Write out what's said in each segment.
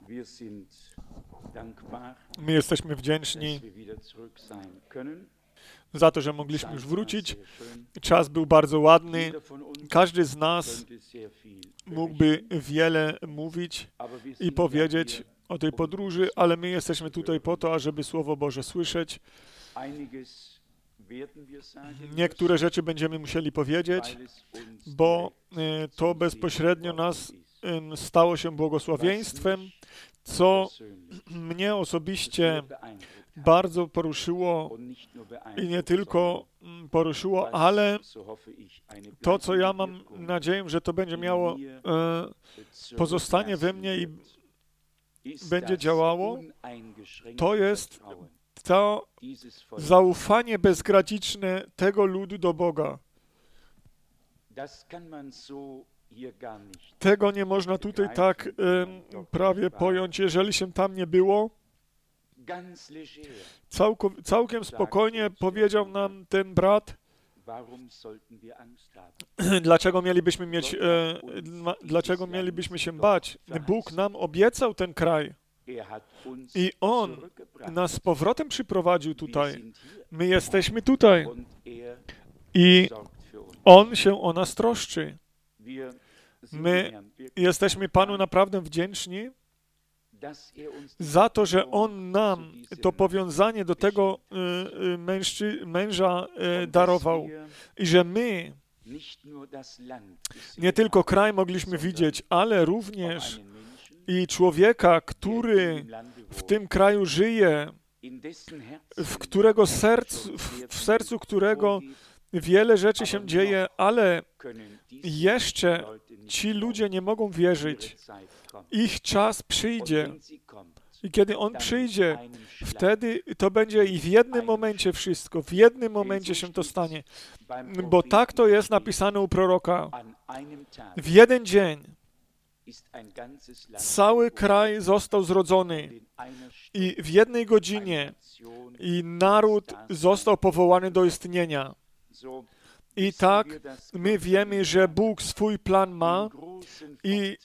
My jesteśmy wdzięczni za to, że mogliśmy już wrócić. Czas był bardzo ładny. Każdy z nas mógłby wiele mówić i powiedzieć o tej podróży, ale my jesteśmy tutaj po to, ażeby Słowo Boże słyszeć. Niektóre rzeczy będziemy musieli powiedzieć, bo to bezpośrednio nas stało się błogosławieństwem, co mnie osobiście bardzo poruszyło i nie tylko poruszyło, ale to, co ja mam nadzieję, że to będzie miało pozostanie we mnie i będzie działało, to jest to zaufanie bezgraniczne tego ludu do Boga. Tego nie można tutaj tak prawie pojąć, jeżeli się tam nie było. Całkiem spokojnie powiedział nam ten brat, dlaczego mielibyśmy się bać. Bóg nam obiecał ten kraj i On nas z powrotem przyprowadził tutaj. My jesteśmy tutaj i On się o nas troszczy. My jesteśmy Panu naprawdę wdzięczni za to, że On nam to powiązanie do tego męża darował i że my nie tylko kraj mogliśmy widzieć, ale również i człowieka, który w tym kraju żyje, w sercu którego wiele rzeczy się dzieje, ale jeszcze ci ludzie nie mogą wierzyć. Ich czas przyjdzie. I kiedy On przyjdzie, wtedy to będzie i w jednym momencie wszystko. W jednym momencie się to stanie. Bo tak to jest napisane u proroka. W jeden dzień cały kraj został zrodzony i w jednej godzinie i naród został powołany do istnienia. I tak my wiemy, że Bóg swój plan ma i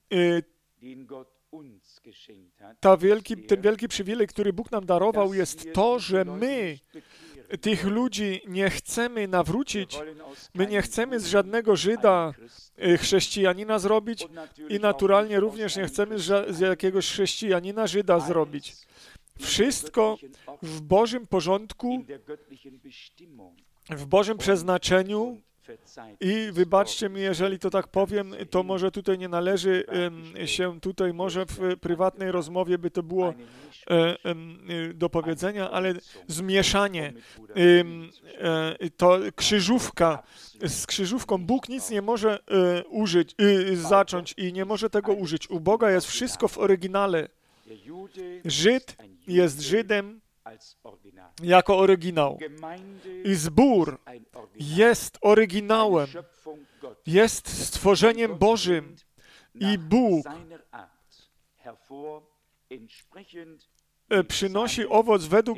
ten wielki przywilej, który Bóg nam darował, jest to, że my tych ludzi nie chcemy nawrócić, my nie chcemy z żadnego Żyda chrześcijanina zrobić i naturalnie również nie chcemy z jakiegoś chrześcijanina Żyda zrobić. Wszystko w Bożym porządku, w Bożym przeznaczeniu i wybaczcie mi, jeżeli to tak powiem, to może tutaj nie należy się tutaj, może w prywatnej rozmowie by to było do powiedzenia, ale zmieszanie, to krzyżówka, z krzyżówką Bóg nic nie może zacząć i nie może tego użyć. U Boga jest wszystko w oryginale. Żyd jest Żydem jako oryginał. I zbór jest oryginałem, jest stworzeniem Bożym i Bóg przynosi owoc według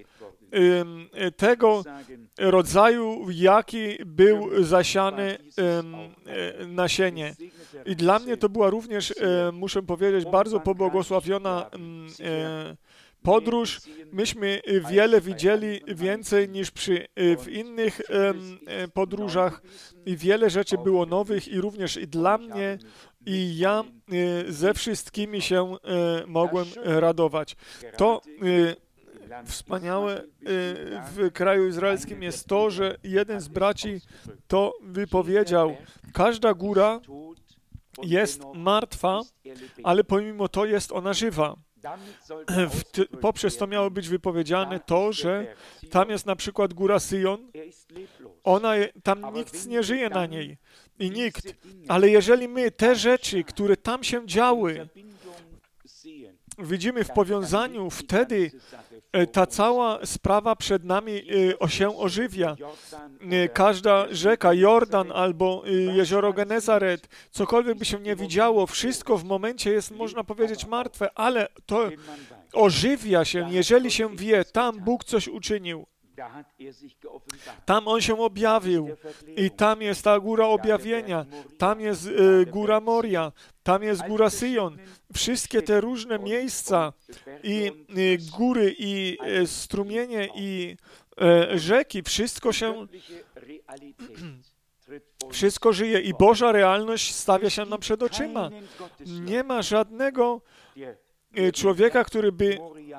tego rodzaju, jaki był zasiany nasienie. I dla mnie to była również, muszę powiedzieć, bardzo pobłogosławiona podróż. Myśmy wiele widzieli, więcej niż w innych podróżach i wiele rzeczy było nowych i również i dla mnie i ja ze wszystkimi się mogłem radować. To wspaniałe w kraju izraelskim jest to, że jeden z braci to wypowiedział: każda góra jest martwa, ale pomimo to jest ona żywa. Poprzez to miało być wypowiedziane to, że tam jest na przykład góra Syjon, tam nikt nie żyje na niej i nikt, ale jeżeli my te rzeczy, które tam się działy, widzimy w powiązaniu, wtedy ta cała sprawa przed nami się ożywia. Każda rzeka, Jordan albo jezioro Genezaret, cokolwiek by się nie widziało, wszystko w momencie jest, można powiedzieć, martwe, ale to ożywia się, jeżeli się wie, tam Bóg coś uczynił. Tam On się objawił i tam jest ta góra objawienia, tam jest góra Moria, tam jest góra Syjon. Wszystkie te różne miejsca i góry i strumienie i rzeki, wszystko żyje i Boża realność stawia się nam przed oczyma. Nie ma żadnego człowieka, który by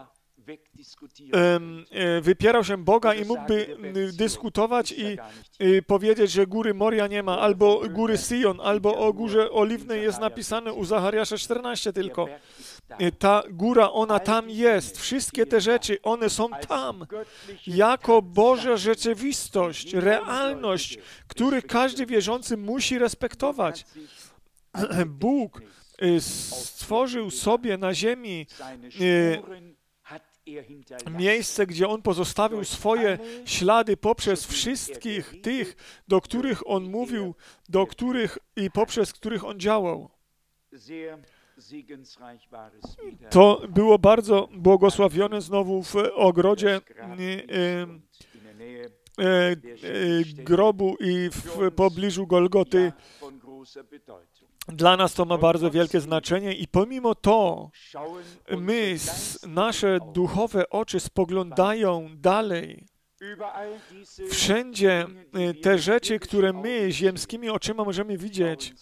wypierał się Boga i mógłby dyskutować i powiedzieć, że góry Moria nie ma, albo góry Syjon, albo o górze Oliwnej jest napisane u Zachariasza 14 tylko. Ta góra, ona tam jest. Wszystkie te rzeczy, one są tam. Jako Boża rzeczywistość, realność, który każdy wierzący musi respektować. Bóg stworzył sobie na ziemi miejsce, gdzie On pozostawił swoje ślady poprzez wszystkich tych, do których On mówił, do których i poprzez których On działał. To było bardzo błogosławione znowu w ogrodzie grobu i w pobliżu Golgoty. Dla nas to ma bardzo wielkie znaczenie i pomimo to nasze duchowe oczy spoglądają dalej. Wszędzie te rzeczy, które my ziemskimi oczyma możemy widzieć,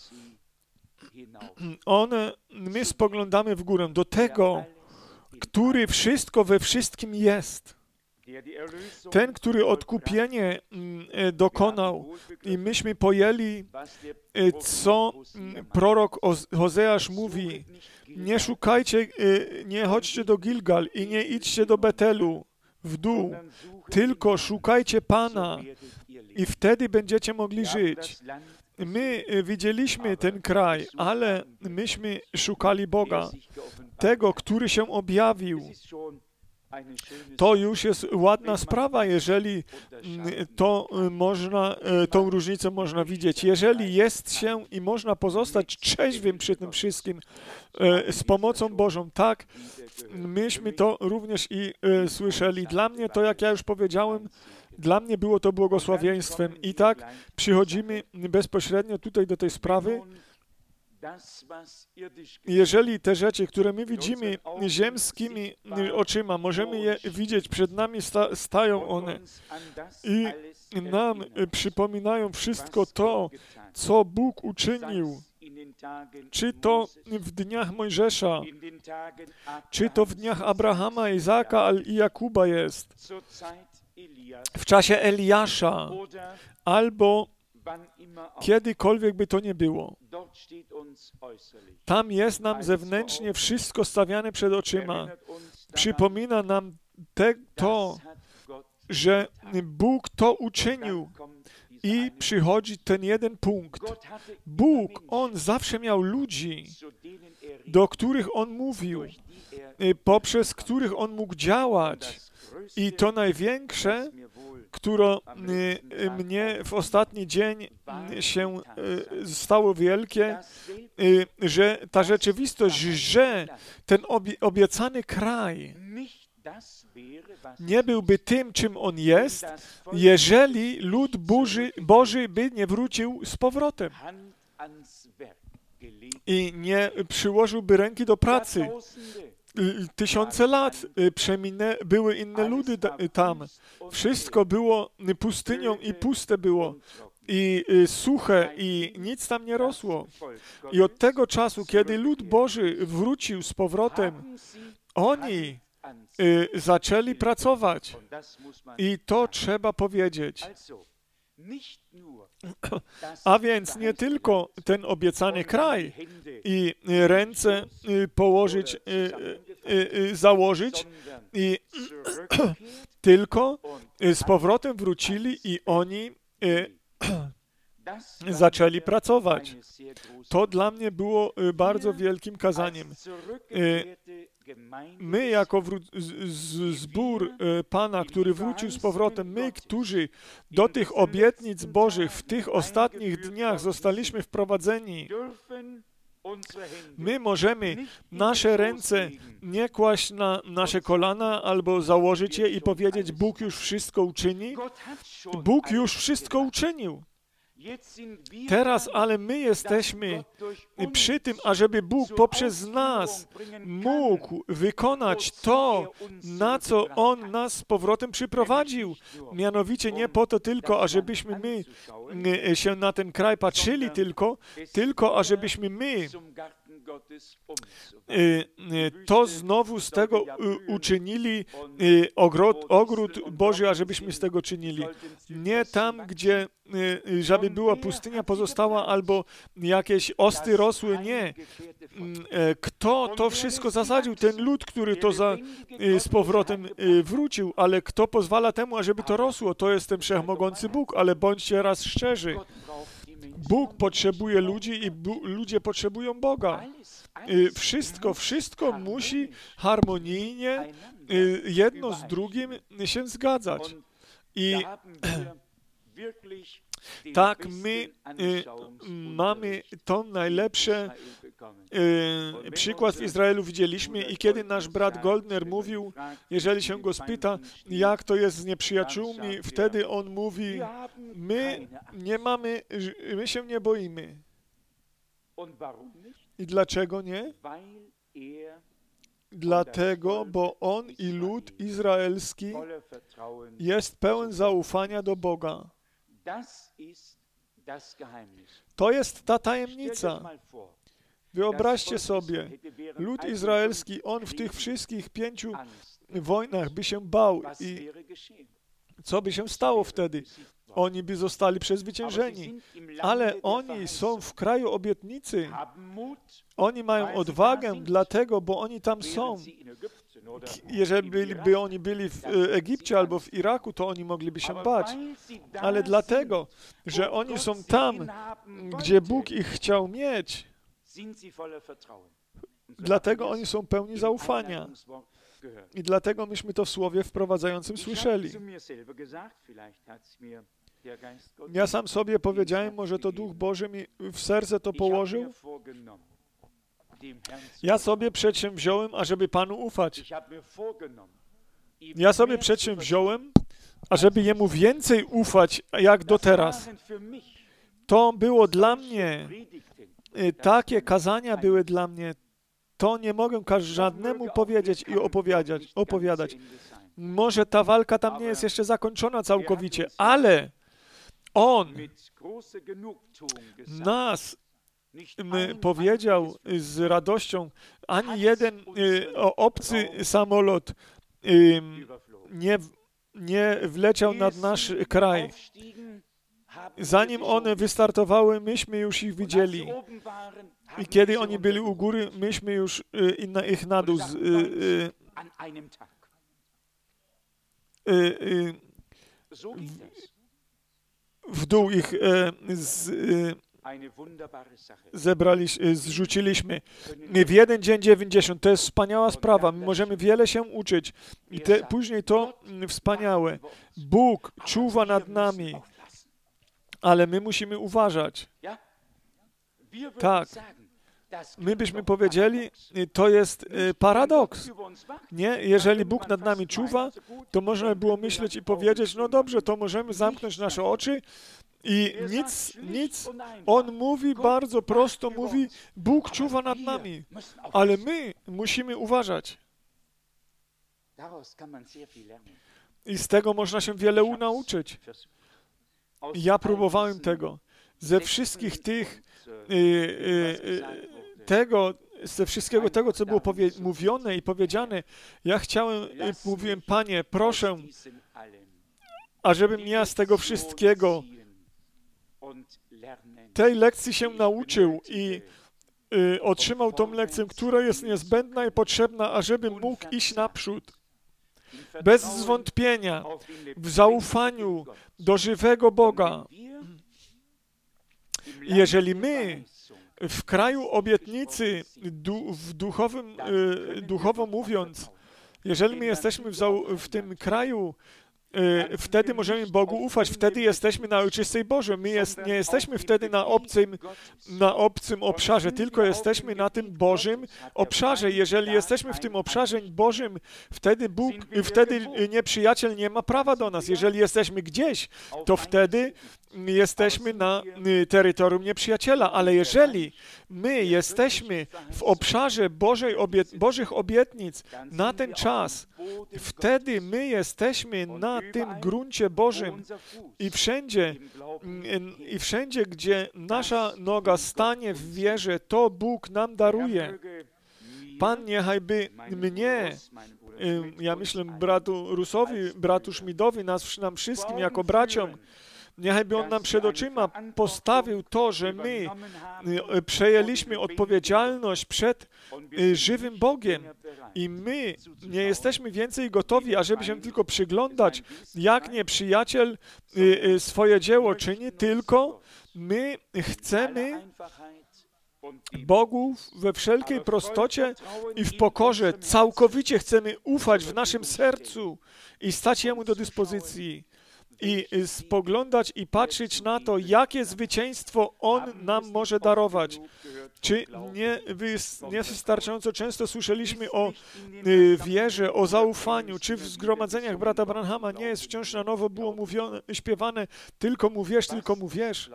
my spoglądamy w górę do tego, który wszystko we wszystkim jest. Ten, który odkupienie dokonał i myśmy pojęli, co prorok Hozeasz mówi. Nie szukajcie, nie chodźcie do Gilgal i nie idźcie do Betelu w dół, tylko szukajcie Pana i wtedy będziecie mogli żyć. My widzieliśmy ten kraj, ale myśmy szukali Boga, tego, który się objawił. To już jest ładna sprawa, jeżeli tą różnicę można widzieć. Jeżeli jest się i można pozostać trzeźwym przy tym wszystkim z pomocą Bożą, tak, myśmy to również i słyszeli. Dla mnie to, jak ja już powiedziałem, dla mnie było to błogosławieństwem. I tak przychodzimy bezpośrednio tutaj do tej sprawy. Jeżeli te rzeczy, które my widzimy ziemskimi oczyma, możemy je widzieć, przed nami stają one i nam przypominają wszystko to, co Bóg uczynił, czy to w dniach Mojżesza, czy to w dniach Abrahama, Izaaka i Jakuba jest, w czasie Eliasza, albo kiedykolwiek by to nie było. Tam jest nam zewnętrznie wszystko stawiane przed oczyma. Przypomina nam to, że Bóg to uczynił i przychodzi ten jeden punkt. Bóg, On zawsze miał ludzi, do których On mówił, poprzez których On mógł działać. I to największe, które mnie w ostatni dzień się stało wielkie, że ta rzeczywistość, że ten obiecany kraj nie byłby tym, czym on jest, jeżeli lud Boży by nie wrócił z powrotem i nie przyłożyłby ręki do pracy. Tysiące lat były inne ludy tam. Wszystko było pustynią i puste było. I suche i nic tam nie rosło. I od tego czasu, kiedy lud Boży wrócił z powrotem, oni zaczęli pracować. I to trzeba powiedzieć. A więc nie tylko ten obiecany kraj i ręce położyć, założyć, i tylko z powrotem wrócili i oni zaczęli pracować. To dla mnie było bardzo wielkim kazaniem. My jako zbór Pana, który wrócił z powrotem, my, którzy do tych obietnic Bożych w tych ostatnich dniach zostaliśmy wprowadzeni, My możemy nasze ręce nie kłaść na nasze kolana albo założyć je i powiedzieć, Bóg już wszystko uczyni. Bóg już wszystko uczynił. Teraz, ale my jesteśmy przy tym, ażeby Bóg poprzez nas mógł wykonać to, na co On nas z powrotem przyprowadził. Mianowicie nie po to tylko, ażebyśmy my się na ten kraj patrzyli tylko ażebyśmy my to znowu z tego uczynili ogród Boży, ażebyśmy z tego czynili. Nie tam, gdzie żeby była pustynia pozostała albo jakieś osty rosły, nie. Kto to wszystko zasadził? Ten lud, który to z powrotem wrócił, ale kto pozwala temu, ażeby to rosło? To jest ten wszechmogący Bóg, ale bądźcie raz szczerzy. Bóg potrzebuje ludzi i ludzie potrzebują Boga. Wszystko musi harmonijnie jedno z drugim się zgadzać. I tak my mamy to najlepsze przykład w Izraelu widzieliśmy i kiedy nasz brat Goldner mówił, jeżeli się go spyta, jak to jest z nieprzyjaciółmi, wtedy on mówi, my się nie boimy. I dlaczego nie? Dlatego, bo on i lud izraelski jest pełen zaufania do Boga. To jest ta tajemnica. Wyobraźcie sobie, lud izraelski, on w tych wszystkich 5 wojnach by się bał i co by się stało wtedy? Oni by zostali przezwyciężeni, ale oni są w kraju obietnicy. Oni mają odwagę dlatego, bo oni tam są. Jeżeli by oni byli w Egipcie albo w Iraku, to oni mogliby się bać. Ale dlatego, że oni są tam, gdzie Bóg ich chciał mieć, dlatego oni są pełni zaufania. I dlatego myśmy to w słowie wprowadzającym słyszeli. Ja sam sobie powiedziałem, może to Duch Boży mi w serce to położył. Ja sobie przedsięwziąłem, ażeby Panu ufać. Ja sobie przedsięwziąłem, ażeby Jemu więcej ufać, jak do teraz. To było dla mnie, takie kazania były dla mnie, to nie mogę żadnemu powiedzieć i opowiadać. Może ta walka tam nie jest jeszcze zakończona całkowicie, ale On nas powiedział z radością, ani jeden obcy samolot nie wleciał nad nasz kraj. Zanim one wystartowały, myśmy już ich widzieli. I kiedy oni byli u góry, myśmy już ich na dół w dół ich zrzuciliśmy. W jeden dzień 90. To jest wspaniała sprawa. My możemy wiele się uczyć. I później to wspaniałe. Bóg czuwa nad nami, ale my musimy uważać. Tak. My byśmy powiedzieli, to jest paradoks. Nie? Jeżeli Bóg nad nami czuwa, to można było myśleć i powiedzieć, no dobrze, to możemy zamknąć nasze oczy i nic. On mówi bardzo prosto, mówi, Bóg czuwa nad nami, ale my musimy uważać. I z tego można się wiele nauczyć. Ja próbowałem ze wszystkich tych ze wszystkiego tego, co było mówione i powiedziane, ja mówiłem, Panie, proszę, ażebym ja z tego wszystkiego tej lekcji się nauczył i otrzymał tą lekcję, która jest niezbędna i potrzebna, ażebym mógł iść naprzód. Bez zwątpienia, w zaufaniu do żywego Boga. Jeżeli my w kraju obietnicy, duchowo mówiąc, jeżeli my jesteśmy w tym kraju wtedy możemy Bogu ufać, wtedy jesteśmy na ojczystej Boże. Nie jesteśmy wtedy na obcym obszarze, tylko jesteśmy na tym Bożym obszarze. Jeżeli jesteśmy w tym obszarze Bożym, wtedy nieprzyjaciel nie ma prawa do nas. Jeżeli jesteśmy gdzieś, to wtedy jesteśmy na terytorium nieprzyjaciela, ale jeżeli my jesteśmy w obszarze Bożych obietnic na ten czas, wtedy my jesteśmy na tym gruncie Bożym i wszędzie, gdzie nasza noga stanie w wierze, to Bóg nam daruje. Pan niechaj by mnie, ja myślę bratu Rusowi, bratu Schmidowi, nam wszystkim jako braciom, niechaj by On nam przed oczyma postawił to, że my przejęliśmy odpowiedzialność przed żywym Bogiem i my nie jesteśmy więcej gotowi, ażeby się tylko przyglądać, jak nieprzyjaciel swoje dzieło czyni, tylko my chcemy Bogu we wszelkiej prostocie i w pokorze całkowicie chcemy ufać w naszym sercu i stać Jemu do dyspozycji i spoglądać i patrzeć na to, jakie zwycięstwo On nam może darować. Czy niewystarczająco często słyszeliśmy o wierze, o zaufaniu, czy w zgromadzeniach brata Branhama nie jest wciąż na nowo było śpiewane tylko mu wierz, tylko mu wierz.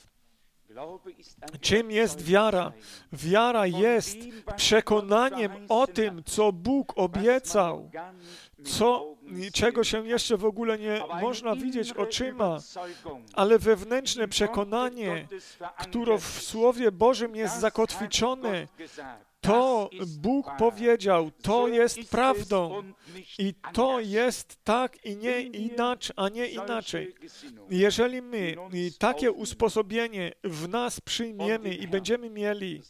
Czym jest wiara? Wiara jest przekonaniem o tym, co Bóg obiecał, czego się jeszcze w ogóle nie można widzieć oczyma, ale wewnętrzne przekonanie, które w Słowie Bożym jest zakotwiczone, to Bóg powiedział, to jest prawdą i to jest tak i nie inaczej, a nie inaczej. Jeżeli my takie usposobienie w nas przyjmiemy i będziemy mieli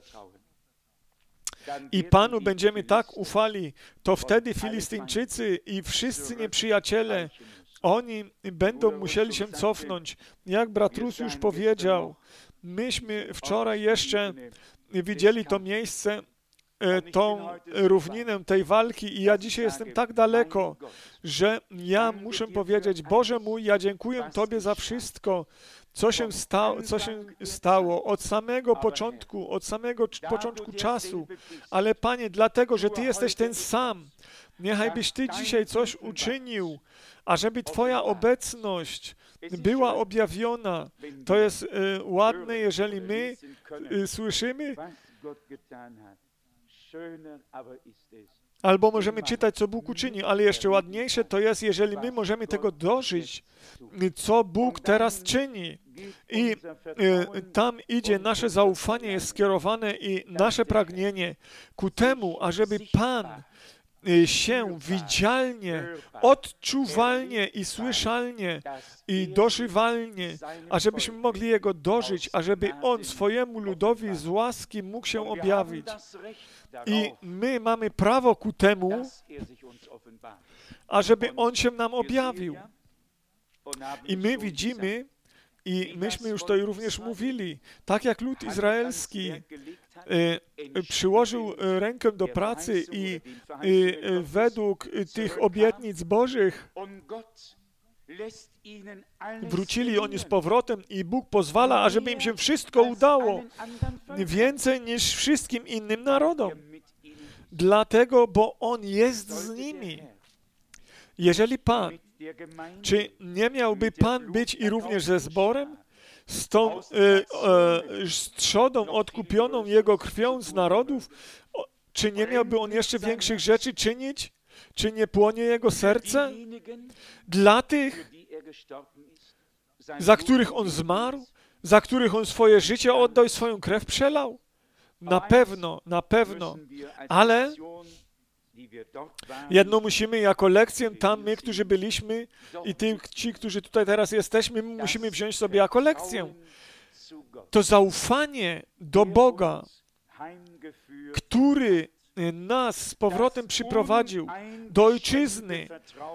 i Panu będziemy tak ufali, to wtedy Filistyńczycy i wszyscy nieprzyjaciele, oni będą musieli się cofnąć. Jak brat Rus już powiedział, myśmy wczoraj jeszcze widzieli to miejsce, tą równinę tej walki i ja dzisiaj jestem tak daleko, że ja muszę powiedzieć, Boże mój, ja dziękuję Tobie za wszystko, co się stało od samego początku czasu, ale Panie, dlatego, że Ty jesteś ten sam, niechaj byś Ty dzisiaj coś uczynił, ażeby Twoja obecność była objawiona. To jest ładne, jeżeli my słyszymy, albo możemy czytać, co Bóg uczyni, ale jeszcze ładniejsze to jest, jeżeli my możemy tego dożyć, co Bóg teraz czyni. I tam idzie nasze zaufanie, jest skierowane i nasze pragnienie ku temu, ażeby Pan się widzialnie, odczuwalnie i słyszalnie i dożywalnie, ażebyśmy mogli Jego dożyć, ażeby On swojemu ludowi z łaski mógł się objawić. I my mamy prawo ku temu, ażeby On się nam objawił. I my widzimy, i myśmy już to również mówili, tak jak lud izraelski przyłożył rękę do pracy i według tych obietnic Bożych wrócili oni z powrotem i Bóg pozwala, ażeby im się wszystko udało, więcej niż wszystkim innym narodom. Dlatego, bo On jest z nimi. Jeżeli Pan, czy nie miałby Pan być i również ze zborem? Z tą trzodą odkupioną Jego krwią z narodów? Czy nie miałby On jeszcze większych rzeczy czynić? Czy nie płonie Jego serce? Dla tych, za których On zmarł? Za których On swoje życie oddał i swoją krew przelał? Na pewno. Ale jedno musimy jako lekcję tam, my, którzy byliśmy i ci, którzy tutaj teraz jesteśmy, musimy wziąć sobie jako lekcję. To zaufanie do Boga, który nas z powrotem przyprowadził do ojczyzny,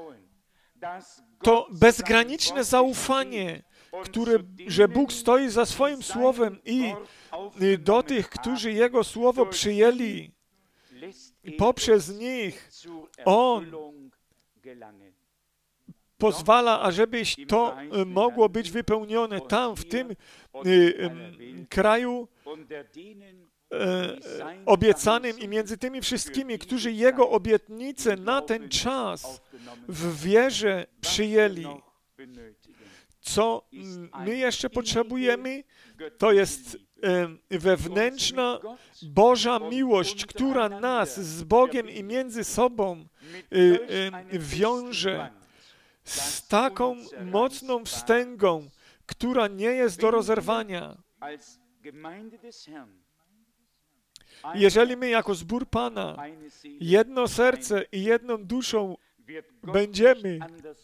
to bezgraniczne zaufanie, że Bóg stoi za swoim słowem i do tych, którzy Jego słowo przyjęli, poprzez nich On pozwala, ażeby to mogło być wypełnione tam, w tym kraju obiecanym i między tymi wszystkimi, którzy Jego obietnice na ten czas w wierze przyjęli. Co my jeszcze potrzebujemy, to jest wewnętrzna Boża miłość, która nas z Bogiem i między sobą wiąże z taką mocną wstęgą, która nie jest do rozerwania. Jeżeli my jako zbór Pana jedno serce i jedną duszą będziemy,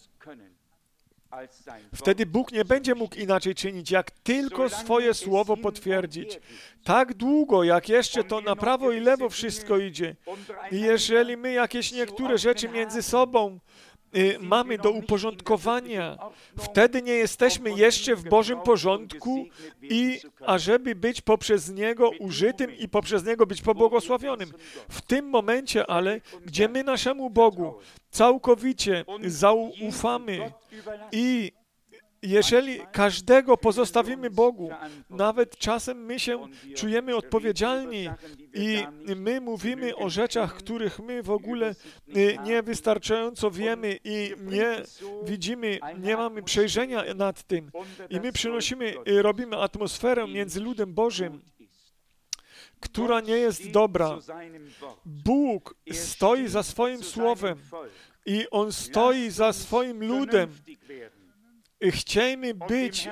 wtedy Bóg nie będzie mógł inaczej czynić, jak tylko swoje słowo potwierdzić. Tak długo, jak jeszcze to na prawo i lewo wszystko idzie. I jeżeli my jakieś niektóre rzeczy między sobą mamy do uporządkowania, wtedy nie jesteśmy jeszcze w Bożym porządku i ażeby być poprzez Niego użytym i poprzez Niego być pobłogosławionym. W tym momencie ale, gdzie my naszemu Bogu całkowicie zaufamy i jeżeli każdego pozostawimy Bogu, nawet czasem my się czujemy odpowiedzialni i my mówimy o rzeczach, których my w ogóle niewystarczająco wiemy i nie widzimy, nie mamy przejrzenia nad tym. I my robimy atmosferę między ludem Bożym, która nie jest dobra. Bóg stoi za swoim słowem i On stoi za swoim ludem. Chciejmy być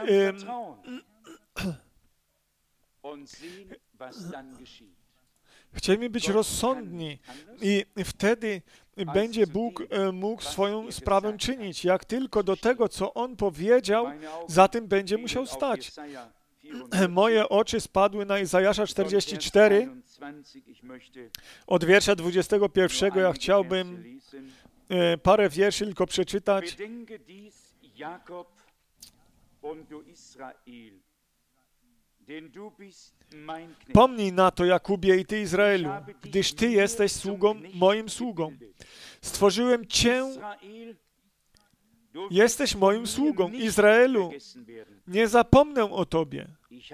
rozsądni i wtedy będzie Bóg mógł swoją sprawę czynić. Jak tylko do tego, co On powiedział, za tym będzie musiał stać. Moje oczy spadły na Izajasza 44, od wiersza 21. Ja chciałbym parę wierszy tylko przeczytać. Pomnij na to, Jakubie, i Ty, Izraelu, gdyż Ty jesteś moim sługą. Stworzyłem Cię, jesteś moim sługą. Izraelu, nie zapomnę o Tobie.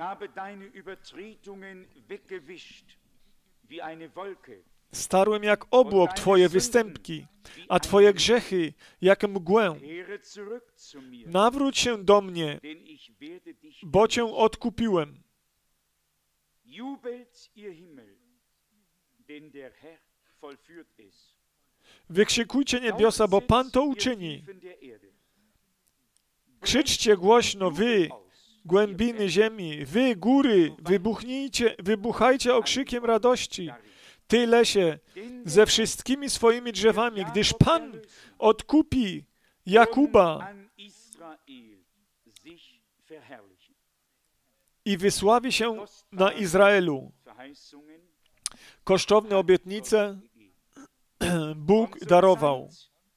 Starłem jak obłok Twoje występki, a Twoje grzechy jak mgłę. Nawróć się do mnie, bo Cię odkupiłem. Wykrzykujcie niebiosa, bo Pan to uczyni. Krzyczcie głośno, wy, głębiny ziemi, wy, góry, wybuchajcie okrzykiem radości. Ty, lesie, ze wszystkimi swoimi drzewami, gdyż Pan odkupi Jakuba i wysławi się na Izraelu. Kosztowne obietnice Bóg darował.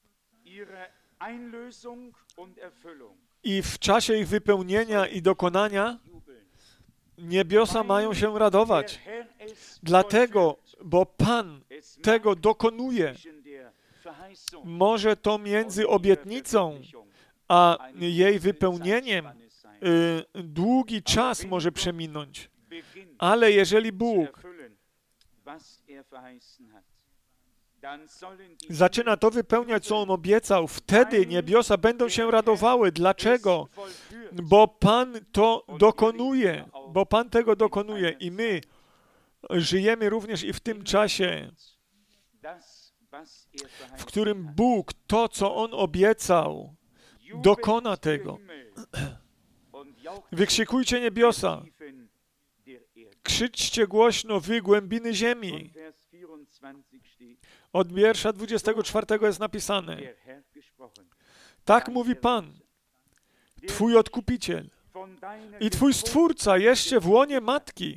I w czasie ich wypełnienia i dokonania niebiosa mają się radować. Dlatego, bo Pan tego dokonuje. Może to między obietnicą a jej wypełnieniem długi czas może przeminąć. Ale jeżeli Bóg zaczyna to wypełniać, co On obiecał, wtedy niebiosa będą się radowały. Dlaczego? Bo Pan to dokonuje. Bo Pan tego dokonuje i my żyjemy również i w tym czasie, w którym Bóg to, co On obiecał, dokona tego. Wykrzykujcie niebiosa. Krzyczcie głośno, wy, głębiny ziemi. Od wiersza 24 jest napisane. Tak mówi Pan, Twój Odkupiciel i Twój Stwórca jeszcze w łonie matki.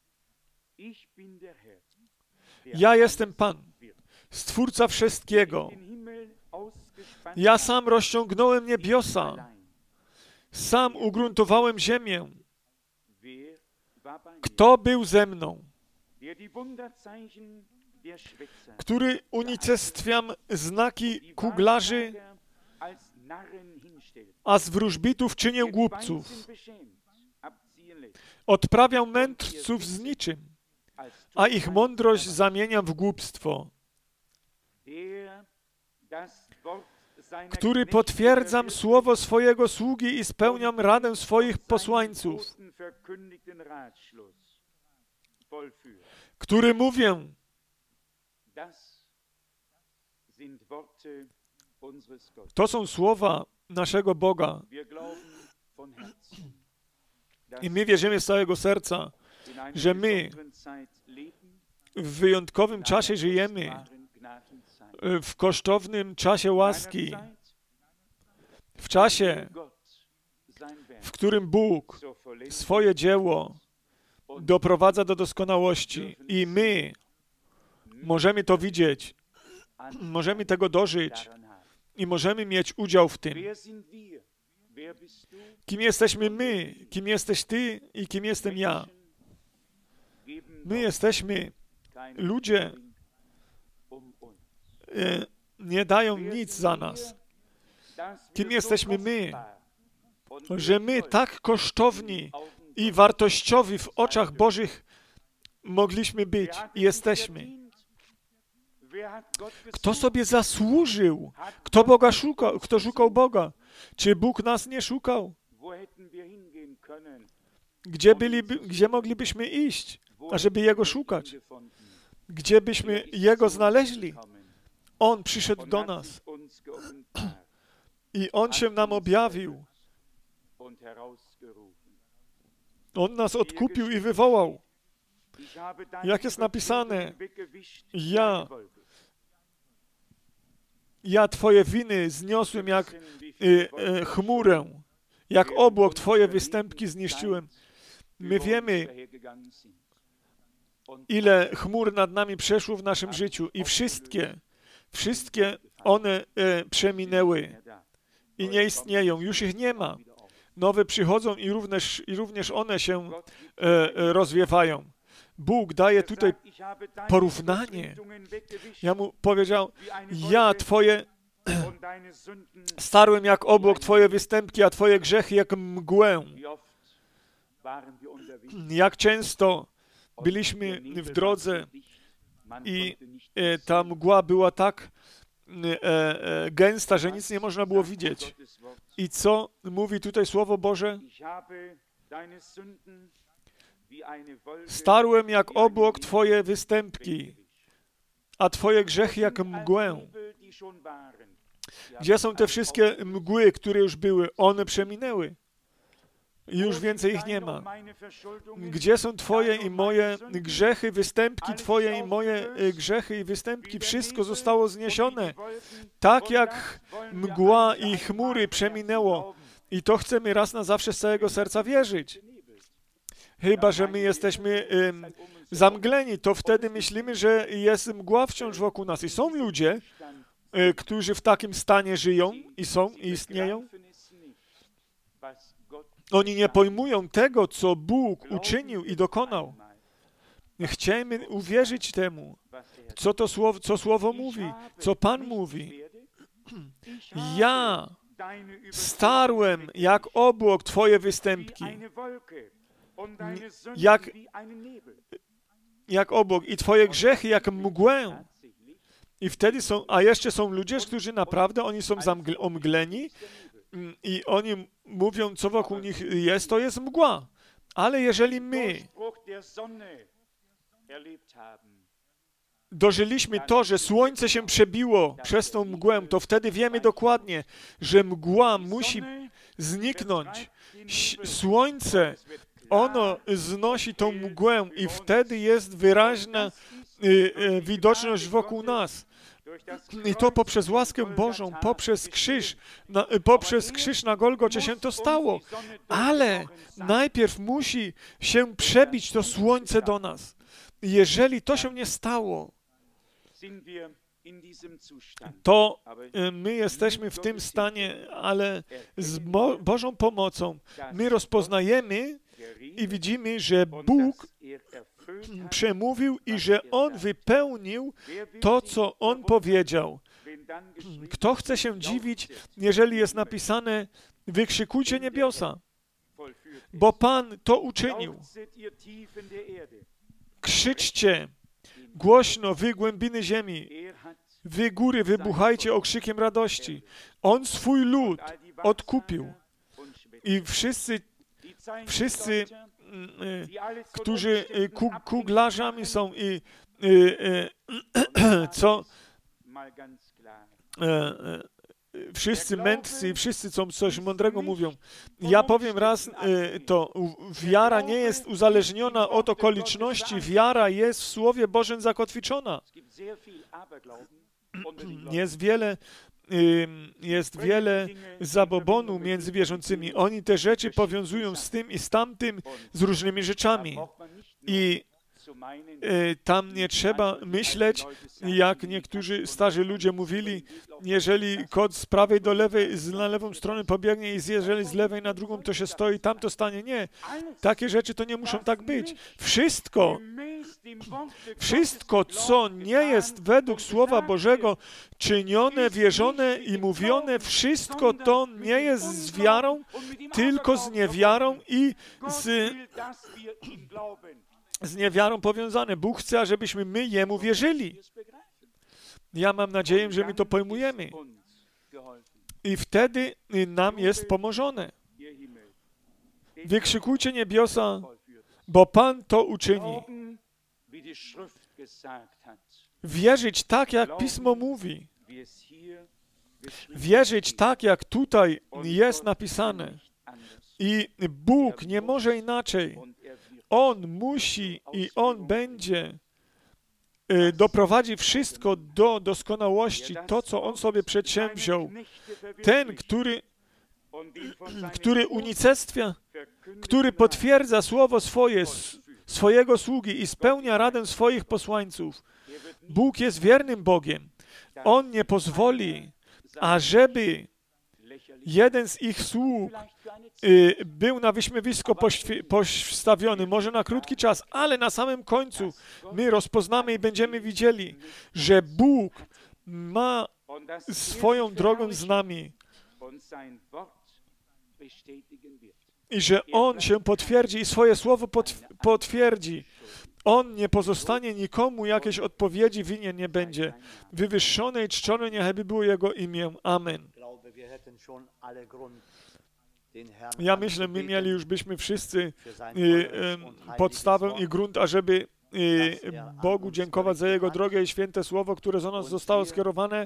Ja jestem Pan, Stwórca wszystkiego. Ja sam rozciągnąłem niebiosa, sam ugruntowałem ziemię. Kto był ze mną? Który unicestwiam znaki kuglarzy a z wróżbitów czynię głupców. Odprawiam mędrców z niczym, a ich mądrość zamieniam w głupstwo. Który potwierdzam słowo swojego sługi i spełniam radę swoich posłańców. Który mówię, to są słowa naszego Boga. I my wierzymy z całego serca, że my w wyjątkowym czasie żyjemy, w kosztownym czasie łaski, w czasie, w którym Bóg swoje dzieło doprowadza do doskonałości i my możemy to widzieć, możemy tego dożyć i możemy mieć udział w tym. Kim jesteśmy my, kim jesteś Ty i kim jestem ja? My jesteśmy, ludzie nie dają nic za nas. Kim jesteśmy my? Że my tak kosztowni i wartościowi w oczach Bożych mogliśmy być i jesteśmy. Kto sobie zasłużył? Kto Boga szukał? Kto szukał Boga? Czy Bóg nas nie szukał? Gdzie moglibyśmy iść, ażeby Jego szukać? Gdzie byśmy Jego znaleźli? On przyszedł do nas i On się nam objawił. On nas odkupił i wywołał. Jak jest napisane, ja Twoje winy zniosłem jak chmurę, jak obłok Twoje występki zniszczyłem. My wiemy, ile chmur nad nami przeszło w naszym życiu i wszystkie one przeminęły i nie istnieją. Już ich nie ma. Nowe przychodzą i również one się rozwiewają. Bóg daje tutaj porównanie. Ja mu powiedział, ja Twoje starłem jak obłok Twoje występki, a Twoje grzechy jak mgłę. Jak często byliśmy w drodze i ta mgła była tak gęsta, że nic nie można było widzieć. I co mówi tutaj Słowo Boże? Starłem jak obłok Twoje występki, a Twoje grzechy jak mgłę. Gdzie są te wszystkie mgły, które już były? One przeminęły. I już więcej ich nie ma. Gdzie są Twoje i moje grzechy, występki Twoje i moje grzechy i występki? Wszystko zostało zniesione. Tak jak mgła i chmury przeminęło. I to chcemy raz na zawsze z całego serca wierzyć. Chyba że my jesteśmy zamgleni, to wtedy myślimy, że jest mgła wciąż wokół nas. I są ludzie, którzy w takim stanie żyją i istnieją. Oni nie pojmują tego, co Bóg uczynił i dokonał. Chcemy uwierzyć temu, co Słowo mówi, co Pan mówi. Ja starłem jak obłok Twoje występki, jak obłok i Twoje grzechy jak mgłę. I wtedy a jeszcze są ludzie, którzy naprawdę, oni są omgleni i oni mówią, co wokół nich jest, to jest mgła. Ale jeżeli my dożyliśmy to, że słońce się przebiło przez tą mgłę, to wtedy wiemy dokładnie, że mgła musi zniknąć. Słońce, ono znosi tą mgłę i wtedy jest wyraźna widoczność wokół nas. I to poprzez łaskę Bożą, poprzez krzyż na Golgocie się to stało. Ale najpierw musi się przebić to słońce do nas. Jeżeli to się nie stało, to my jesteśmy w tym stanie, ale z Bożą pomocą my rozpoznajemy i widzimy, że Bóg przemówił i że On wypełnił to, co On powiedział. Kto chce się dziwić, jeżeli jest napisane, wykrzykujcie niebiosa, bo Pan to uczynił. Krzyczcie głośno, wy głębiny ziemi, wy góry, wybuchajcie okrzykiem radości. On swój lud odkupił i wszyscy którzy kuglarzami są i wszyscy mędrcy i wszyscy, co coś mądrego mówią. Ja powiem raz to, wiara nie jest uzależniona od okoliczności, wiara jest w Słowie Bożym zakotwiczona. Jest wiele zabobonu między wierzącymi. Oni te rzeczy powiązują z tym i z tamtym, z różnymi rzeczami. I tam nie trzeba myśleć, jak niektórzy starzy ludzie mówili, jeżeli kot z prawej do lewej, na lewą stronę pobiegnie i jeżeli z lewej na drugą, to się stoi, tam to stanie. Nie. Takie rzeczy to nie muszą tak być. Wszystko, co nie jest według Słowa Bożego czynione, wierzone i mówione, wszystko to nie jest z wiarą, tylko z niewiarą i z niewiarą powiązane. Bóg chce, ażebyśmy my Jemu wierzyli. Ja mam nadzieję, że my to pojmujemy. I wtedy nam jest pomożone. Wykrzykujcie niebiosa, bo Pan to uczyni. Wierzyć tak, jak Pismo mówi. Wierzyć tak, jak tutaj jest napisane. I Bóg nie może inaczej. On musi i On będzie doprowadzi wszystko do doskonałości, to, co On sobie przedsięwziął. Ten, który unicestwia, który potwierdza słowo swojego sługi i spełnia radę swoich posłańców. Bóg jest wiernym Bogiem. On nie pozwoli, ażeby jeden z ich sług był na wyśmiewisko postawiony, może na krótki czas, ale na samym końcu my rozpoznamy i będziemy widzieli, że Bóg ma swoją drogą z nami i że On się potwierdzi i swoje słowo potwierdzi. On nie pozostanie nikomu jakiejś odpowiedzi winien nie będzie. Wywyższone i czczone niechby było Jego imię. Amen. Ja myślę, my mieli już byśmy wszyscy podstawę i grunt, ażeby Bogu dziękować za Jego drogie i święte słowo, które do nas zostało skierowane.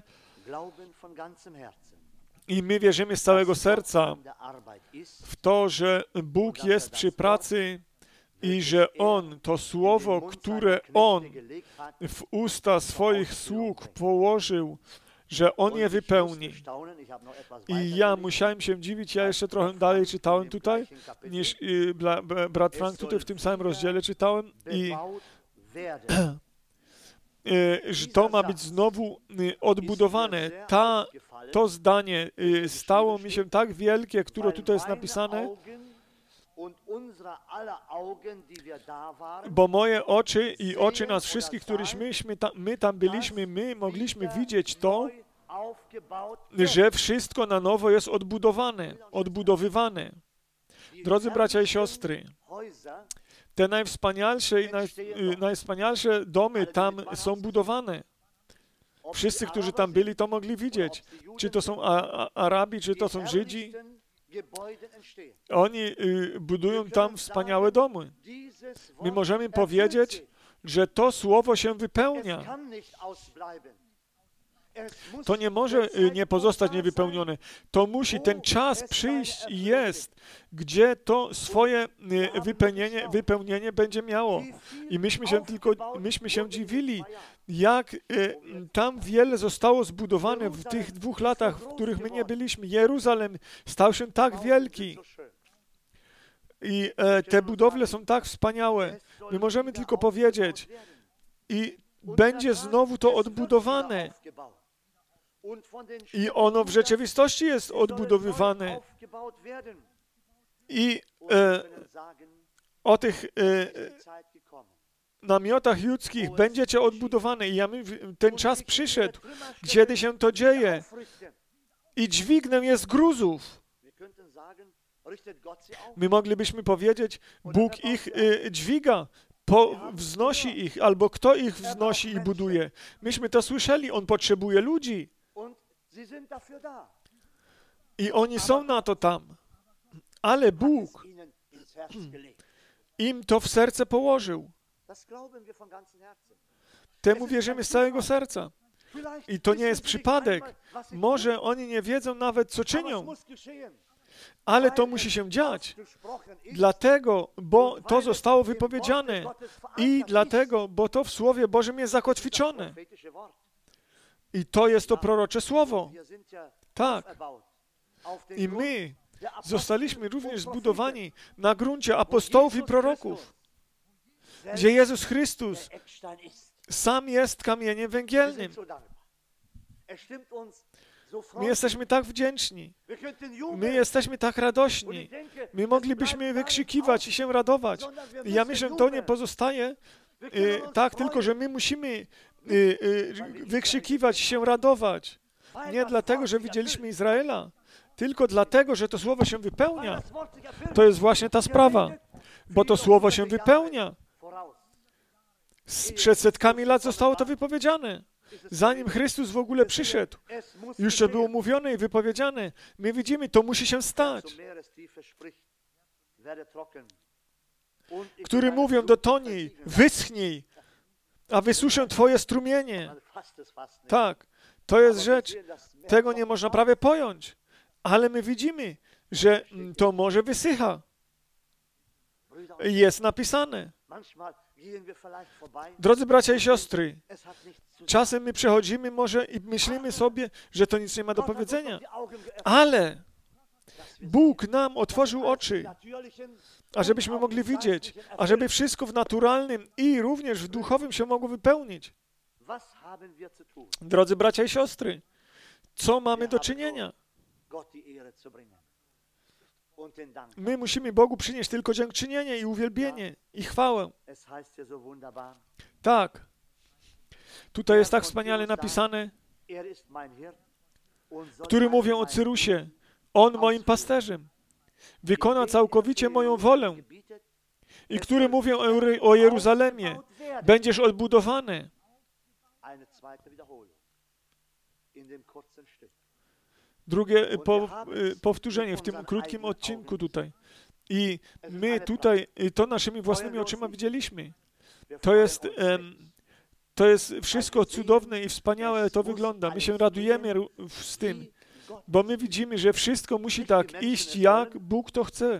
I my wierzymy z całego serca w to, że Bóg jest przy pracy i że On, to słowo, które On w usta swoich sług położył, że On je wypełni. I ja musiałem się dziwić, ja jeszcze trochę dalej czytałem tutaj, niż brat Frank tutaj w tym samym rozdziale czytałem i że to ma być znowu odbudowane. To zdanie stało mi się tak wielkie, które tutaj jest napisane, bo moje oczy i oczy nas wszystkich, któryśmy my tam byliśmy, my mogliśmy widzieć to, że wszystko na nowo jest odbudowywane. Drodzy bracia i siostry, te najwspanialsze domy tam są budowane. Wszyscy, którzy tam byli, to mogli widzieć. Czy to są Arabi, czy to są Żydzi. Oni budują tam wspaniałe domy. My możemy powiedzieć, że to słowo się wypełnia. To nie może nie pozostać niewypełnione. To musi, ten czas przyjść i jest, gdzie to swoje wypełnienie będzie miało. I myśmy się dziwili, jak tam wiele zostało zbudowane w tych 2 latach, w których my nie byliśmy. Jeruzalem stał się tak wielki. I te budowle są tak wspaniałe. My możemy tylko powiedzieć, i będzie znowu to odbudowane. I ono w rzeczywistości jest odbudowywane. I namiotach judzkich będziecie odbudowane. I ten czas przyszedł, kiedy się to dzieje. I dźwignę je z gruzów. My moglibyśmy powiedzieć, Bóg ich dźwiga, wznosi ich, albo kto ich wznosi i buduje. Myśmy to słyszeli, On potrzebuje ludzi. I oni są na to tam. Ale Bóg im to w serce położył. Temu wierzymy z całego serca. I to nie jest przypadek. Może oni nie wiedzą nawet, co czynią. Ale to musi się dziać. Dlatego, bo to zostało wypowiedziane. I dlatego, bo to w Słowie Bożym jest zakotwiczone. I to jest to prorocze słowo. Tak. I my zostaliśmy również zbudowani na gruncie apostołów i proroków, gdzie Jezus Chrystus sam jest kamieniem węgielnym. My jesteśmy tak wdzięczni. My jesteśmy tak radośni. My moglibyśmy wykrzykiwać i się radować. I ja myślę, to nie pozostaje tak, tylko że my musimy wykrzykiwać i się radować. Nie dlatego, że widzieliśmy Izraela, tylko dlatego, że to słowo się wypełnia. To jest właśnie ta sprawa, bo to słowo się wypełnia. Przed setkami lat zostało to wypowiedziane. Zanim Chrystus w ogóle przyszedł, już to było mówione i wypowiedziane. My widzimy, to musi się stać. Który mówią do toni, wyschnij, a wysuszę twoje strumienie. Tak, to jest rzecz, tego nie można prawie pojąć. Ale my widzimy, że to morze wysycha. Jest napisane. Drodzy bracia i siostry, czasem my przechodzimy może i myślimy sobie, że to nic nie ma do powiedzenia. Ale Bóg nam otworzył oczy, ażebyśmy mogli widzieć, ażeby wszystko w naturalnym i również w duchowym się mogło wypełnić. Drodzy bracia i siostry, co mamy do czynienia? My musimy Bogu przynieść tylko dziękczynienie i uwielbienie i chwałę. Tak. Tutaj jest tak wspaniale napisane, który mówią o Cyrusie. On moim pasterzem. Wykona całkowicie moją wolę. I który mówią o Jeruzalemie. Będziesz odbudowany. Drugie powtórzenie w tym krótkim odcinku tutaj. I my tutaj to naszymi własnymi oczyma widzieliśmy. To jest wszystko cudowne i wspaniałe to wygląda. My się radujemy z tym, bo my widzimy, że wszystko musi tak iść, jak Bóg to chce.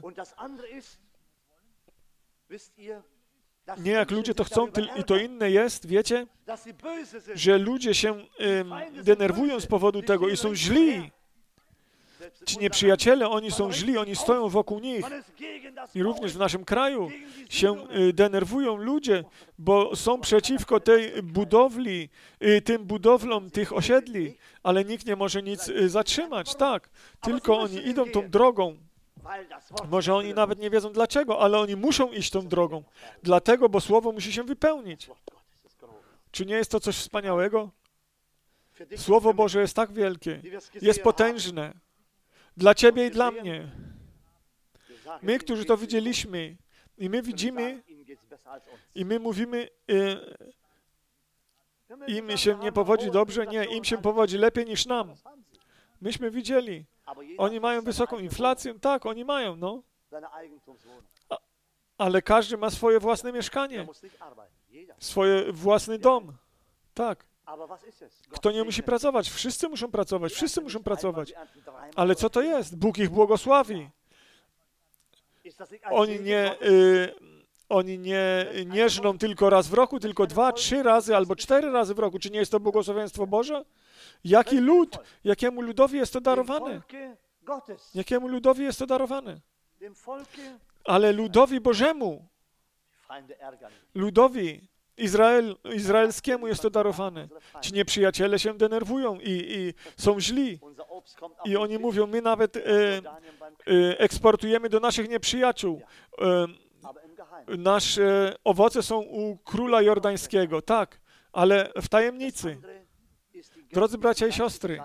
Nie jak ludzie to chcą, i to inne jest, wiecie, że ludzie się denerwują z powodu tego i są źli. Ci nieprzyjaciele, oni są źli, oni stoją wokół nich. I również w naszym kraju się denerwują ludzie, bo są przeciwko tej budowli, tym budowlom tych osiedli, ale nikt nie może nic zatrzymać, tak. Tylko oni idą tą drogą. Może oni nawet nie wiedzą dlaczego, ale oni muszą iść tą drogą. Dlatego, bo słowo musi się wypełnić. Czy nie jest to coś wspaniałego? Słowo Boże jest tak wielkie, jest potężne. Dla ciebie i dla mnie. My, którzy to widzieliśmy, i my widzimy, i my mówimy, im się nie powodzi dobrze, nie, im się powodzi lepiej niż nam. Myśmy widzieli. Oni mają wysoką inflację, tak, oni mają, no. Ale każdy ma swoje własne mieszkanie, swój własny dom, tak. Kto nie musi pracować? Wszyscy muszą pracować, wszyscy muszą pracować. Ale co to jest? Bóg ich błogosławi. Oni nie żną tylko raz w roku, tylko 2, 3 razy albo 4 razy w roku. Czy nie jest to błogosławieństwo Boże? Jaki lud? Jakiemu ludowi jest to darowane? Jakiemu ludowi jest to darowane? Ale ludowi Bożemu, ludowi izraelskiemu jest to darowane. Ci nieprzyjaciele się denerwują i są źli. I oni mówią, my nawet eksportujemy do naszych nieprzyjaciół nasze owoce są u króla jordańskiego. Tak, ale w tajemnicy. Drodzy bracia i siostry,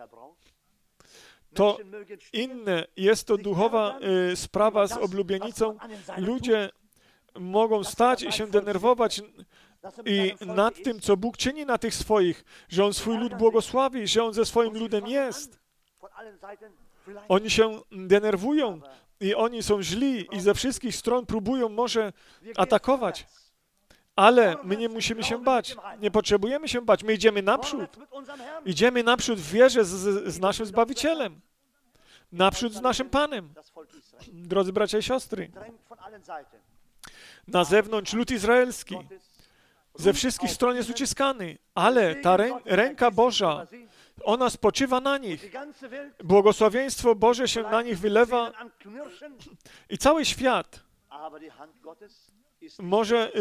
to inne, jest to duchowa sprawa z oblubienicą. Ludzie mogą stać i się denerwować i nad tym, co Bóg czyni na tych swoich, że On swój lud błogosławi, że On ze swoim ludem jest. Oni się denerwują i oni są źli i ze wszystkich stron próbują może atakować. Ale my nie musimy się bać. Nie potrzebujemy się bać. My idziemy naprzód. Idziemy naprzód w wierze z naszym Zbawicielem. Naprzód z naszym Panem. Drodzy bracia i siostry, na zewnątrz lud izraelski ze wszystkich stron jest uciskany, ale ta ręka Boża, ona spoczywa na nich. Błogosławieństwo Boże się na nich wylewa i cały świat może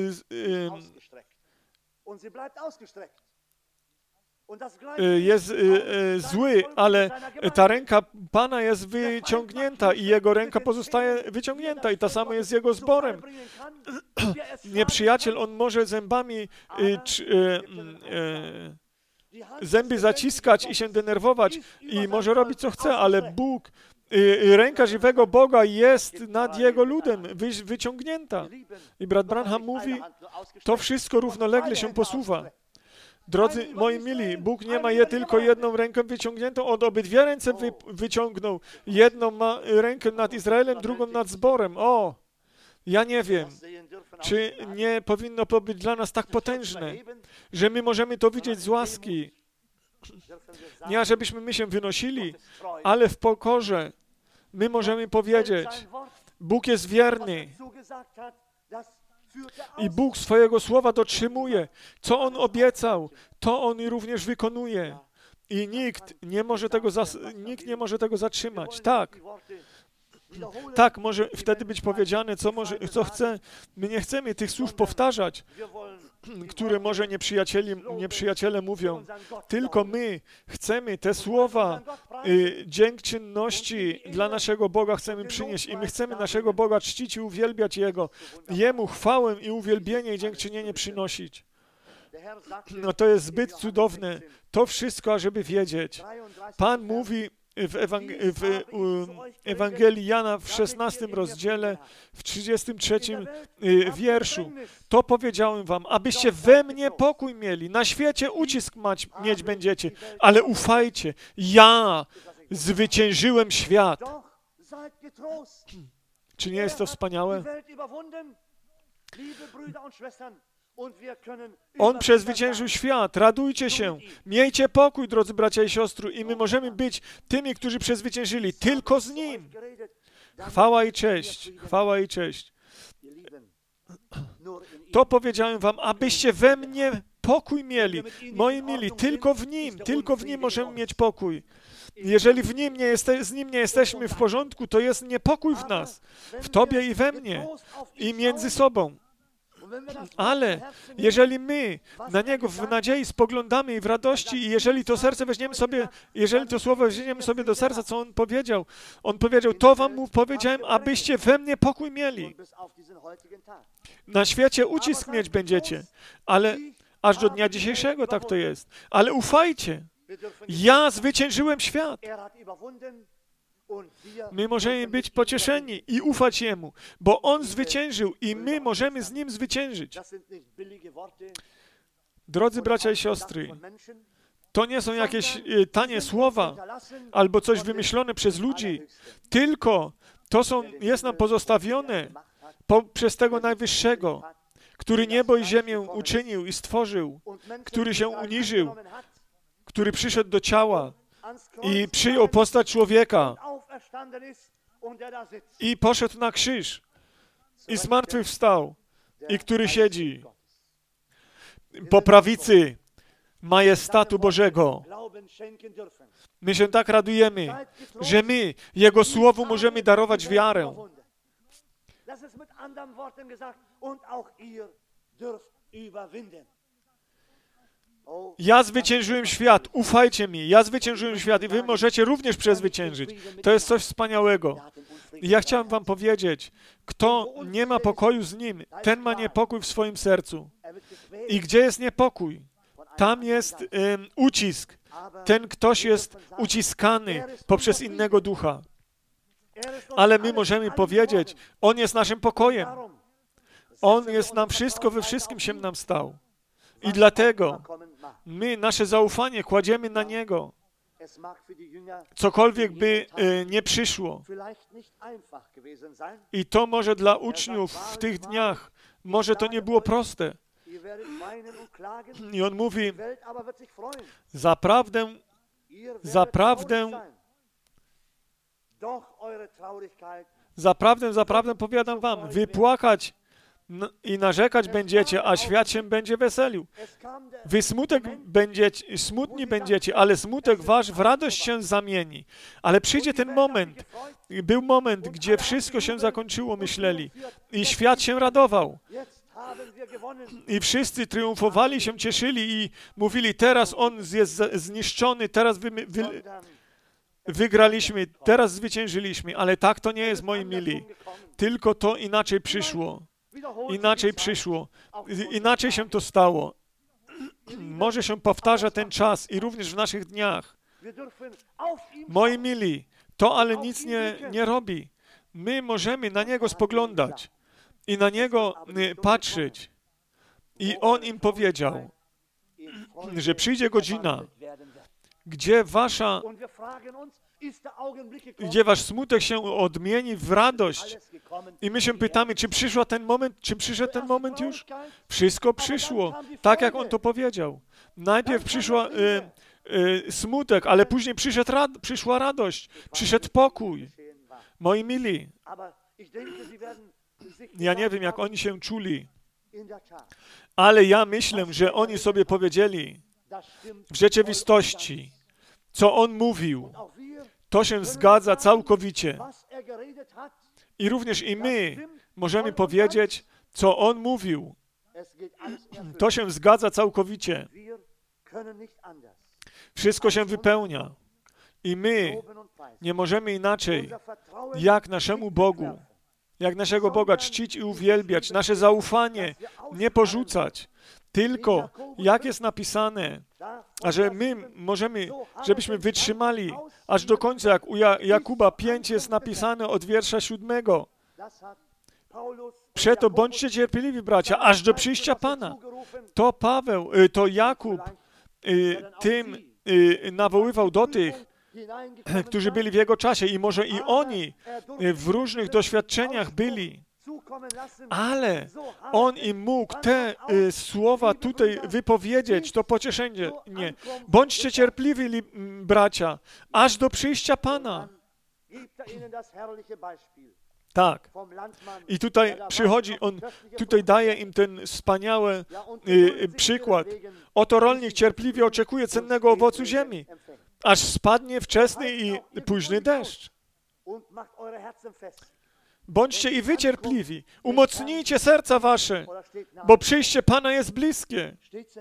jest zły, ale ta ręka Pana jest wyciągnięta i Jego ręka pozostaje wyciągnięta i to samo jest z Jego zborem. Nieprzyjaciel, on może zębami zęby zaciskać i się denerwować i może robić co chce, ale Bóg, ręka żywego Boga jest nad Jego ludem wyciągnięta. I brat Branham mówi, to wszystko równolegle się posuwa. Drodzy moi mili, Bóg nie ma tylko jedną rękę wyciągniętą, od obydwie ręce wyciągnął. Jedną ma rękę nad Izraelem, drugą nad zborem. O, ja nie wiem, czy nie powinno to być dla nas tak potężne, że my możemy to widzieć z łaski. Nie, żebyśmy my się wynosili, ale w pokorze my możemy powiedzieć, Bóg jest wierny. I Bóg swojego słowa dotrzymuje. Co On obiecał, to On również wykonuje. I nikt nie może tego zatrzymać. Tak. Tak może wtedy być powiedziane, co chce. My nie chcemy tych słów powtarzać, które może nieprzyjaciele mówią. Tylko my chcemy te słowa dziękczynności dla naszego Boga chcemy przynieść i my chcemy naszego Boga czcić i uwielbiać Jego. Jemu chwałę i uwielbienie i dziękczynienie przynosić. No to jest zbyt cudowne. To wszystko, ażeby wiedzieć. Pan mówi w Ewangelii Jana w 16 rozdziale, w 33 wierszu. To powiedziałem wam, abyście we mnie pokój mieli. Na świecie ucisk mieć będziecie, ale ufajcie, ja zwyciężyłem świat. Czy nie jest to wspaniałe? On przezwyciężył świat. Radujcie się. Miejcie pokój, drodzy bracia i siostry. I my możemy być tymi, którzy przezwyciężyli. Tylko z Nim. Chwała i cześć. Chwała i cześć. To powiedziałem wam, abyście we mnie pokój mieli. Moi mili, tylko w Nim możemy mieć pokój. Jeżeli z Nim nie jesteśmy w porządku, to jest niepokój w nas. W Tobie i we mnie. I między sobą. Ale jeżeli my na Niego w nadziei spoglądamy i w radości i jeżeli to serce weźmiemy sobie, jeżeli to słowo weźmiemy sobie do serca, co On powiedział? On powiedział, to wam powiedziałem, abyście we mnie pokój mieli. Na świecie ucisk mieć będziecie, ale aż do dnia dzisiejszego tak to jest. Ale ufajcie, ja zwyciężyłem świat. My możemy być pocieszeni i ufać Jemu, bo On zwyciężył i my możemy z Nim zwyciężyć. Drodzy bracia i siostry, to nie są jakieś tanie słowa albo coś wymyślone przez ludzi, tylko to jest nam pozostawione przez tego Najwyższego, który niebo i ziemię uczynił i stworzył, który się uniżył, który przyszedł do ciała i przyjął postać człowieka i poszedł na krzyż i zmartwychwstał i który siedzi po prawicy majestatu Bożego. My się tak radujemy, że my Jego Słowu możemy darować wiarę. Ja zwyciężyłem świat, ufajcie mi, ja zwyciężyłem świat i wy możecie również przezwyciężyć. To jest coś wspaniałego. I ja chciałem wam powiedzieć, kto nie ma pokoju z nim, ten ma niepokój w swoim sercu. I gdzie jest niepokój? Tam jest ucisk. Ten ktoś jest uciskany poprzez innego ducha. Ale my możemy powiedzieć, on jest naszym pokojem. On jest nam wszystko, we wszystkim się nam stał. I dlatego my nasze zaufanie kładziemy na Niego. Cokolwiek by nie przyszło. I to może dla uczniów w tych dniach, może to nie było proste. I on mówi, zaprawdę powiadam wam, wy płakać i narzekać będziecie, a świat się będzie weselił. Wy smutni będziecie, ale smutek wasz w radość się zamieni. Ale przyjdzie ten moment, był moment, gdzie wszystko się zakończyło, myśleli. I świat się radował. I wszyscy triumfowali, się cieszyli i mówili, teraz on jest zniszczony, teraz wygraliśmy, teraz zwyciężyliśmy. Ale tak to nie jest, moi mili. Tylko to inaczej przyszło. Inaczej się to stało. Może się powtarza ten czas i również w naszych dniach. Moi mili, to ale nic nie robi. My możemy na Niego spoglądać i na Niego patrzeć. I On im powiedział, że przyjdzie godzina, gdzie wasz smutek się odmieni w radość. I my się pytamy, czy przyszedł ten moment już? Wszystko przyszło, tak jak on to powiedział. Najpierw przyszła smutek, ale później przyszła radość, przyszedł pokój. Moi mili, ja nie wiem, jak oni się czuli, ale ja myślę, że oni sobie powiedzieli w rzeczywistości, co on mówił, to się zgadza całkowicie. I również i my możemy powiedzieć, co on mówił. To się zgadza całkowicie. Wszystko się wypełnia. I my nie możemy inaczej, jak naszemu Bogu, jak naszego Boga czcić i uwielbiać, nasze zaufanie nie porzucać. Tylko, jak jest napisane, a że my możemy, żebyśmy wytrzymali aż do końca, jak u Jakuba 5 jest napisane od wiersza 7. Przeto bądźcie cierpliwi, bracia, aż do przyjścia Pana. To Jakub tym nawoływał do tych, którzy byli w jego czasie i może i oni w różnych doświadczeniach byli. Ale on im mógł te słowa tutaj wypowiedzieć, to pocieszenie. Nie. Bądźcie cierpliwi, bracia, aż do przyjścia Pana. Tak. I tutaj przychodzi, on tutaj daje im ten wspaniały przykład. Oto rolnik cierpliwie oczekuje cennego owocu ziemi, aż spadnie wczesny i późny deszcz. Bądźcie i wy cierpliwi, umocnijcie serca wasze, bo przyjście Pana jest bliskie.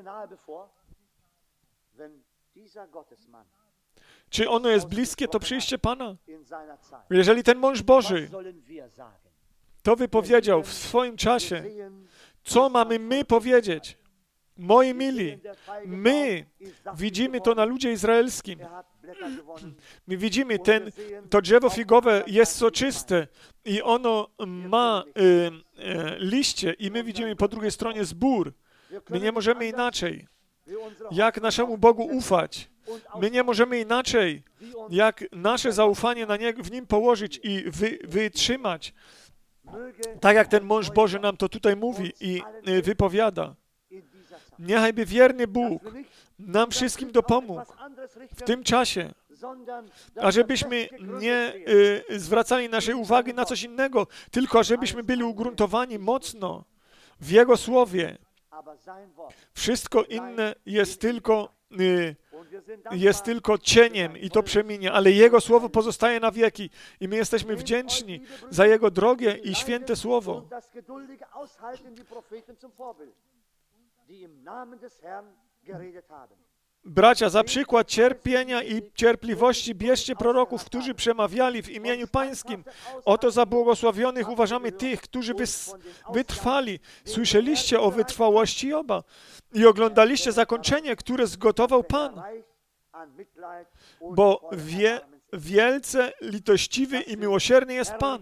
Czy ono jest bliskie, to przyjście Pana? Jeżeli ten mąż Boży to wypowiedział w swoim czasie, co mamy my powiedzieć? Moi mili, my widzimy to na ludzie izraelskim. My widzimy, to drzewo figowe jest soczyste i ono ma liście i my widzimy po drugiej stronie zbór. My nie możemy inaczej, jak naszemu Bogu ufać. My nie możemy inaczej, jak nasze zaufanie w Nim położyć i wytrzymać. Tak jak ten mąż Boży nam to tutaj mówi i wypowiada. Niechajby wierny Bóg nam wszystkim dopomógł w tym czasie, ażebyśmy nie zwracali naszej uwagi na coś innego, tylko ażebyśmy byli ugruntowani mocno w Jego Słowie. Wszystko inne jest tylko cieniem i to przeminie, ale Jego Słowo pozostaje na wieki i my jesteśmy wdzięczni za Jego drogie i święte Słowo. Bracia, za przykład cierpienia i cierpliwości bierzcie proroków, którzy przemawiali w imieniu Pańskim. Oto za błogosławionych uważamy tych, którzy wytrwali. Słyszeliście o wytrwałości Joba i oglądaliście zakończenie, które zgotował Pan. Bo wielce litościwy i miłosierny jest Pan.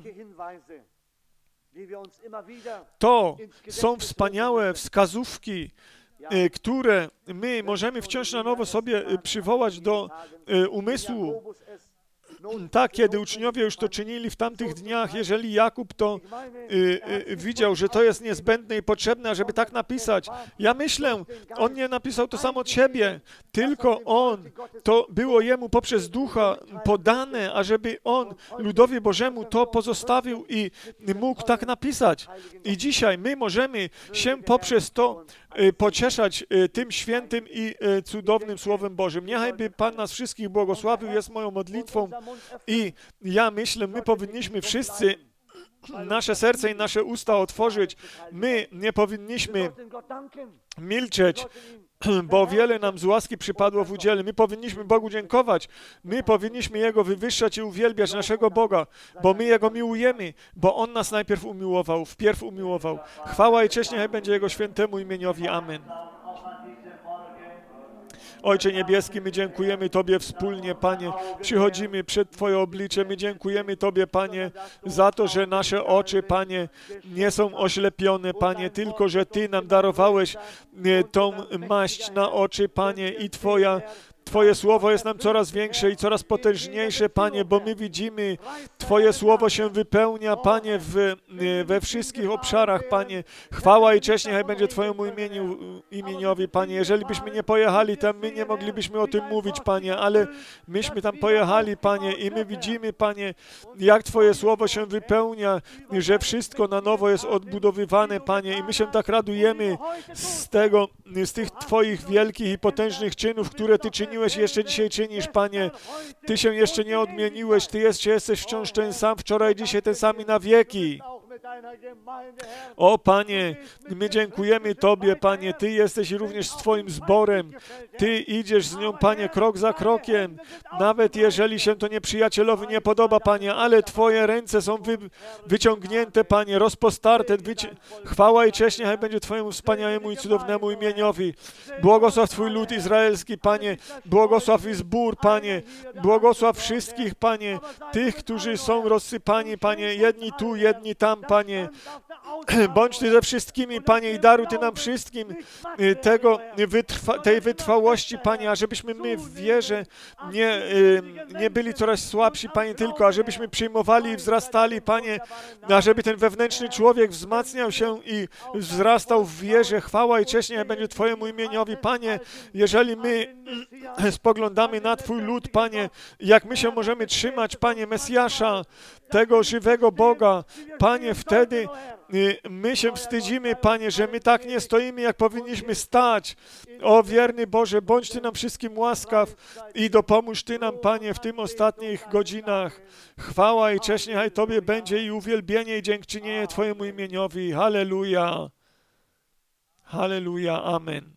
To są wspaniałe wskazówki, które my możemy wciąż na nowo sobie przywołać do umysłu. Tak, kiedy uczniowie już to czynili w tamtych dniach, jeżeli Jakub to widział, że to jest niezbędne i potrzebne, żeby tak napisać. Ja myślę, on nie napisał to sam od siebie, tylko on, to było jemu poprzez Ducha podane, ażeby on ludowi Bożemu to pozostawił i mógł tak napisać. I dzisiaj my możemy się poprzez to pocieszać tym świętym i cudownym Słowem Bożym. Niechaj Pan nas wszystkich błogosławił, jest moją modlitwą i ja myślę, my powinniśmy wszyscy nasze serce i nasze usta otworzyć. My nie powinniśmy milczeć, bo wiele nam z łaski przypadło w udziale. My powinniśmy Bogu dziękować. My powinniśmy Jego wywyższać i uwielbiać, naszego Boga, bo my Jego miłujemy, bo On nas najpierw umiłował, wpierw umiłował. Chwała i cześć niechaj będzie Jego świętemu imieniowi. Amen. Ojcze Niebieski, my dziękujemy Tobie wspólnie, Panie. Przychodzimy przed Twoje oblicze. My dziękujemy Tobie, Panie, za to, że nasze oczy, Panie, nie są oślepione, Panie, tylko że Ty nam darowałeś tą maść na oczy, Panie, i Twoje Słowo jest nam coraz większe i coraz potężniejsze, Panie, bo my widzimy, Twoje Słowo się wypełnia, Panie, we wszystkich obszarach, Panie. Chwała i cześć niechaj będzie Twojemu imieniowi, Panie. Jeżeli byśmy nie pojechali tam, my nie moglibyśmy o tym mówić, Panie, ale myśmy tam pojechali, Panie, i my widzimy, Panie, jak Twoje Słowo się wypełnia, że wszystko na nowo jest odbudowywane, Panie, i my się tak radujemy z tych Twoich wielkich i potężnych czynów, które Ty czyniłeś i jeszcze dzisiaj czynisz, Panie. Ty się jeszcze nie odmieniłeś, Ty jesteś wciąż ten sam, wczoraj, dzisiaj ten sam i na wieki. O Panie, my dziękujemy Tobie, Panie, Ty jesteś również z Twoim zborem, Ty idziesz z nią, Panie, krok za krokiem, nawet jeżeli się to nieprzyjacielowi nie podoba, Panie, ale Twoje ręce są wyciągnięte, Panie, rozpostarte, chwała i cześć niechaj będzie Twojemu wspaniałemu i cudownemu imieniowi. Błogosław Twój lud izraelski, Panie, błogosław i zbór, Panie, błogosław wszystkich, Panie, tych, którzy są rozsypani, Panie, jedni tu, jedni tam, Panie. Bądź Ty ze wszystkimi, Panie, i daruj Ty nam wszystkim tej wytrwałości, Panie, ażebyśmy my w wierze nie byli coraz słabsi, Panie, tylko ażebyśmy przyjmowali i wzrastali, Panie, ażeby ten wewnętrzny człowiek wzmacniał się i wzrastał w wierze. Chwała i cześć niech będzie Twojemu imieniowi, Panie. Jeżeli my spoglądamy na Twój lud, Panie, jak my się możemy trzymać, Panie, Mesjasza, tego żywego Boga, Panie, wtedy my się wstydzimy, Panie, że my tak nie stoimy, jak powinniśmy stać. O wierny Boże, bądź Ty nam wszystkim łaskaw i dopomóż Ty nam, Panie, w tym ostatnich godzinach. Chwała i cześć niechaj Tobie będzie i uwielbienie i dziękczynienie Twojemu imieniowi. Halleluja. Halleluja. Amen.